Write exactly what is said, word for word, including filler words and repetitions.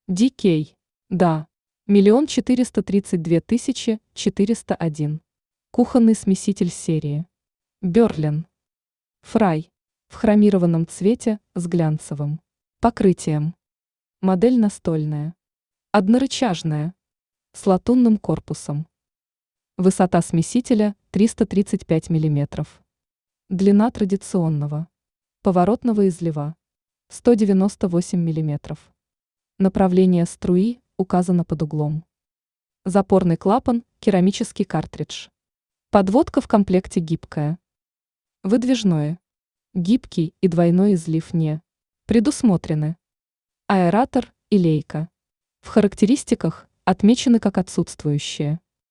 ди кей. Да. Миллион четыреста тридцать две тысячи четыреста один. Кухонный смеситель серии. Берлин. Фрай. В хромированном цвете с глянцевым покрытием. Модель настольная. Однорычажная. С латунным корпусом. Высота смесителя триста тридцать пять миллиметров. Длина традиционного поворотного излива сто девяносто восемь миллиметров. Направление струи указано под углом. Запорный клапан, керамический картридж. Подводка в комплекте гибкая. Выдвижное. Гибкий и двойной излив не предусмотрены. Аэратор и лейка в характеристиках отмечены как отсутствующие.